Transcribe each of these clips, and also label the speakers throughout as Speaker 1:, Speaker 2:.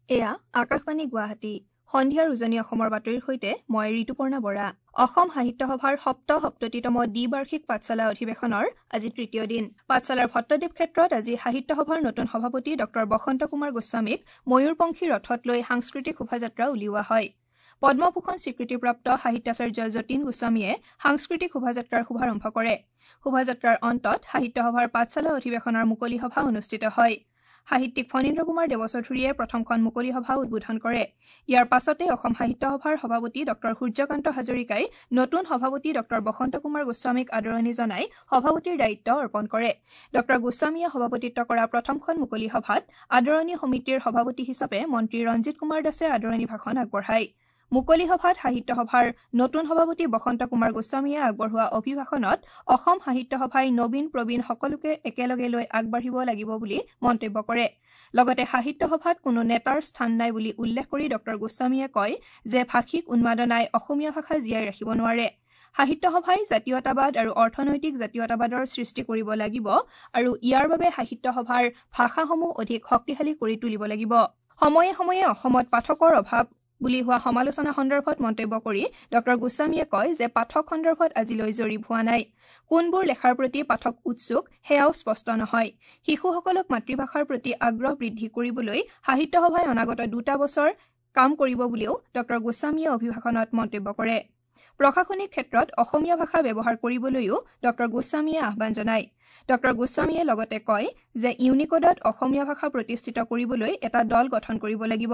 Speaker 1: এয়া আকাশবাণী গুৱাহাটী সন্ধিয়াৰ উজনি অসমৰ বাতৰিৰ সৈতে মই ঋতুপৰ্ণা বৰা। অসম সাহিত্য সভাৰ ৭৭তম দ্বিবাৰ্ষিক পাঠশালা অধিৱেশনৰ আজি তৃতীয় দিন। পাঠশালাৰ ভট্টদেৱ ক্ষেত্ৰত আজি সাহিত্য সভাৰ নতুন সভাপতি ড বসন্ত কুমাৰ গোস্বামীক ময়ূৰপংখী ৰথত লৈ সাংস্কৃতিক শোভাযাত্ৰা উলিওৱা হয়। পদ্মভূষণ স্বীকৃতিপ্ৰাপ্ত সাহিত্যাচাৰ্য যতীন গোস্বামীয়ে সাংস্কৃতিক শোভাযাত্ৰাৰ শুভাৰম্ভ কৰে। শোভাযাত্ৰাৰ অন্তত সাহিত্য সভাৰ পাঠশালা অধিৱেশনৰ মুকলি সভা অনুষ্ঠিত হয়। সাহিত্যিক ফণীন্দ্ৰ কুমাৰ দেৱচৌধুৰীয়ে প্ৰথমখন মুকলি সভা উদ্বোধন কৰে। ইয়াৰ পাছতে অসম সাহিত্য সভাৰ সভাপতি ড সূৰ্যকান্ত হাজৰিকাই নতুন সভাপতি ড বসন্ত কুমাৰ গোস্বামীক আদৰণি জনাই সভাপতিৰ দায়িত্ব অৰ্পণ কৰে। ড গোস্বামীয়ে সভাপতিত্ব কৰা প্ৰথমখন মুকলি সভাত আদৰণি সমিতিৰ সভাপতি হিচাপে মন্ত্ৰী ৰঞ্জিত কুমাৰ দাসে আদৰণি ভাষণ আগবঢ়ায়। মুকলি সভাত সাহিত্য সভাৰ নতুন সভাপতি বসন্ত কুমাৰ গোস্বামীয়ে আগবঢ়োৱা অভিভাষণত অসম সাহিত্য সভাই নবীন প্ৰবীণ সকলোকে একেলগে লৈ আগবাঢ়িব লাগিব বুলি মন্তব্য কৰে। লগতে সাহিত্য সভাত কোনো নেতাৰ স্থান নাই বুলি উল্লেখ কৰি ড গোস্বামীয়ে কয় যে ভাষিক উন্মাদনাই অসমীয়া ভাষা জীয়াই ৰাখিব নোৱাৰে। সাহিত্য সভাই জাতীয়তাবাদ আৰু অৰ্থনৈতিক জাতীয়তাবাদৰ সৃষ্টি কৰিব লাগিব আৰু ইয়াৰ বাবে সাহিত্য সভাৰ ভাষাসমূহ অধিক শক্তিশালী কৰি তুলিব লাগিব। সময়ে সময়ে অসমত পাঠকৰ অভাৱ বুলি হোৱা সমালোচনা সন্দৰ্ভত মন্তব্য কৰি ড গোস্বামীয়ে কয় যে পাঠক সন্দৰ্ভত আজিলৈ জৰীপ হোৱা নাই। কোনবোৰ লেখাৰ প্ৰতি পাঠক উৎসুক সেয়াও স্পষ্ট নহয়। শিশুসকলক মাতৃভাষাৰ প্ৰতি আগ্ৰহ বৃদ্ধি কৰিবলৈ সাহিত্য সভাই অনাগত ২ বছৰ কাম কৰিব বুলিও ড গোস্বামীয়ে অভিভাষণত মন্তব্য কৰে। প্ৰশাসনিক ক্ষেত্ৰত অসমীয়া ভাষা ব্যৱহাৰ কৰিবলৈও ড গোস্বামীয়ে আহ্বান জনায়। ড গোস্বামীয়ে লগতে কয় যে ইউনিকোডত অসমীয়া ভাষা প্ৰতিষ্ঠিত কৰিবলৈ এটা দল গঠন কৰিব লাগিব।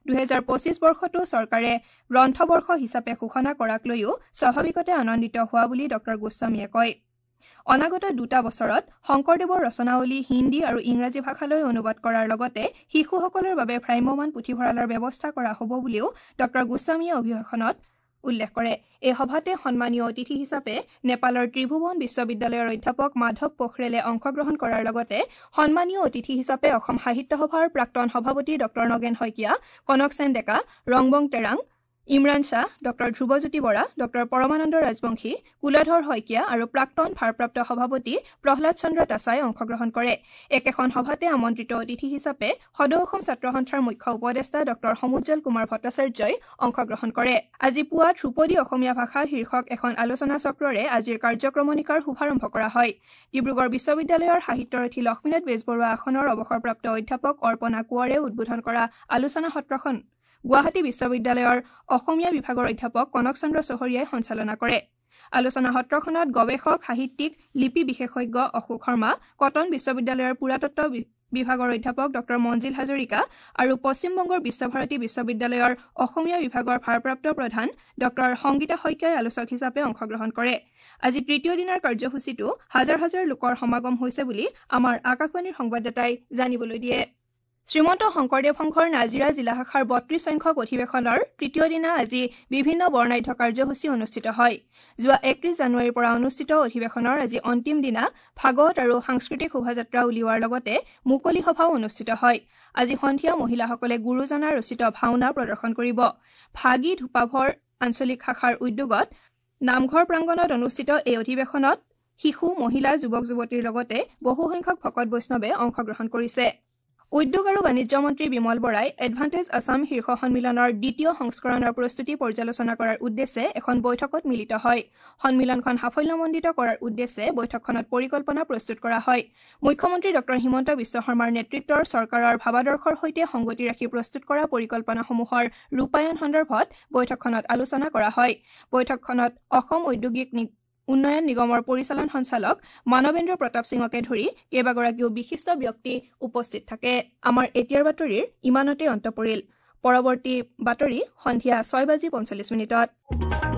Speaker 1: ২০২৫ বৰ্ষটো চৰকাৰে গ্ৰন্থবৰ্ষ হিচাপে ঘোষণা কৰাক লৈও স্বাভাৱিকতে আনন্দিত হোৱা বুলি ড গোস্বামীয়ে কয়। অনাগত ২ বছৰত শংকৰদেৱৰ ৰচনাৱলী হিন্দী আৰু ইংৰাজী ভাষালৈ অনুবাদ কৰাৰ লগতে শিশুসকলৰ বাবে ভ্ৰাম্যমাণ পুথিভঁৰালৰ ব্যৱস্থা কৰা হ'ব বুলিও ড গোস্বামীয়ে অভিভাষণত উল্লেখ কৰে। এই সভাতে সন্মানীয় অতিথি হিচাপে নেপালৰ ত্ৰিভুৱন বিশ্ববিদ্যালয়ৰ অধ্যাপক মাধৱ পোখৰেলে অংশগ্ৰহণ কৰাৰ লগতে সন্মানীয় অতিথি হিচাপে অসম সাহিত্য সভাৰ প্ৰাক্তন সভাপতি ড নগেন শইকীয়া, কনকসেন ডেকা, ৰংবং তেৰাং, ইমৰান শ্বাহ, ড ধ্ৰুৱজ্যোতি বৰা, ড পৰমানন্দ ৰাজবংশী, কুলধৰ শইকীয়া আৰু প্ৰাক্তন ভাৰপ্ৰাপ্ত সভাপতি প্ৰহ্লাদ চন্দ্ৰ তাছাই অংশগ্ৰহণ কৰে। একেখন সভাতে আমন্ত্ৰিত অতিথি হিচাপে সদৌ অসম ছাত্ৰ সন্থাৰ মুখ্য উপদেষ্টা ড সমুজ্জ্বল কুমাৰ ভট্টাচাৰ্যই অংশগ্ৰহণ কৰে। আজি পুৱা ধ্ৰুপদী অসমীয়া ভাষা শীৰ্ষক এখন আলোচনা চক্ৰৰে আজিৰ কাৰ্যক্ৰমণিকাৰ শুভাৰম্ভ কৰা হয়। ডিব্ৰুগড় বিশ্ববিদ্যালয়ৰ সাহিত্যৰথী লক্ষ্মীনাথ বেজবৰুৱা আসনৰ অৱসৰপ্ৰাপ্ত অধ্যাপক অৰ্পণা কোঁৱৰে উদ্বোধন কৰা আলোচনা সত্ৰখন গুৱাহাটী বিশ্ববিদ্যালয়ৰ অসমীয়া বিভাগৰ অধ্যাপক কনক চন্দ্ৰ চহৰীয়াই সঞ্চালনা কৰে। আলোচনা সত্ৰখনত গৱেষক সাহিত্যিক লিপি বিশেষজ্ঞ অশোক শৰ্মা, কটন বিশ্ববিদ্যালয়ৰ পুৰাতত্ব বিভাগৰ অধ্যাপক ড মঞ্জিল হাজৰিকা আৰু পশ্চিমবংগৰ বিশ্বভাৰতী বিশ্ববিদ্যালয়ৰ অসমীয়া বিভাগৰ ভাৰপ্ৰাপ্ত প্ৰধান ড সংগীতা শইকীয়াই আলোচক হিচাপে অংশগ্ৰহণ কৰে। আজি তৃতীয় দিনৰ কাৰ্যসূচীটো হাজাৰ হাজাৰ লোকৰ সমাগম হৈছে বুলি আমাৰ আকাশবাণীৰ সংবাদদাতাই জানিবলৈ দিয়ে। শ্ৰীমন্ত শংকৰদেৱ সংঘৰ নাজিৰা জিলা শাখাৰ ৩২ সংখ্যক অধিৱেশনৰ তৃতীয় দিনা আজি বিভিন্ন বৰ্ণাঢ্য কাৰ্যসূচী অনুষ্ঠিত হয়। যোৱা ৩১ জানুৱাৰীৰ পৰা অনুষ্ঠিত অধিৱেশনৰ আজি অন্তিম দিনা ভাগৱত আৰু সাংস্কৃতিক শোভাযাত্ৰা উলিওৱাৰ লগতে মুকলি সভাও অনুষ্ঠিত হয়। আজি সন্ধিয়া মহিলাসকলে গুৰুজনাৰ ৰচিত ভাওনা প্ৰদৰ্শন কৰিব। ভাগী ধূপাভৰ আঞ্চলিক শাখাৰ উদ্যোগত নামঘৰ প্ৰাংগণত অনুষ্ঠিত এই অধিৱেশনত শিশু, মহিলা, যুৱক যুৱতীৰ লগতে বহুসংখ্যক ভকত বৈষ্ণৱে অংশগ্ৰহণ কৰিছে। উদ্যোগ আৰু বাণিজ্য মন্ত্ৰী বিমল বৰাই এডভান্টেজ আছাম শীৰ্ষ সন্মিলনৰ দ্বিতীয় সংস্কৰণৰ প্ৰস্তুতি পৰ্যালোচনা কৰাৰ উদ্দেশ্যে এখন বৈঠকত মিলিত হয়। সন্মিলনখন সাফল্যমণ্ডিত কৰাৰ উদ্দেশ্যে বৈঠকখনত পৰিকল্পনা প্ৰস্তুত কৰা হয়। মুখ্যমন্ত্ৰী ড হিমন্ত বিশ্ব শৰ্মাৰ নেতৃত্বৰ চৰকাৰৰ ভাৱাদৰ্শৰ সৈতে সংগতি ৰাখি প্ৰস্তুত কৰা পৰিকল্পনাসমূহৰ ৰূপায়ণ সন্দৰ্ভত বৈঠকখনত আলোচনা কৰা হয়। বৈঠকখনত অসম ঔদ্যোগিক উন্নয়ন নিগমৰ পৰিচালন সঞ্চালক মানৱেন্দ্ৰ প্ৰতাপ সিঙকে ধৰি কেইবাগৰাকীও বিশিষ্ট ব্যক্তি উপস্থিত থাকে। আমাৰ এতিয়াৰ বাতৰিৰ ইমানতে অন্ত পৰিল। পৰৱৰ্তী বাতৰি সন্ধিয়া ৬:৪৫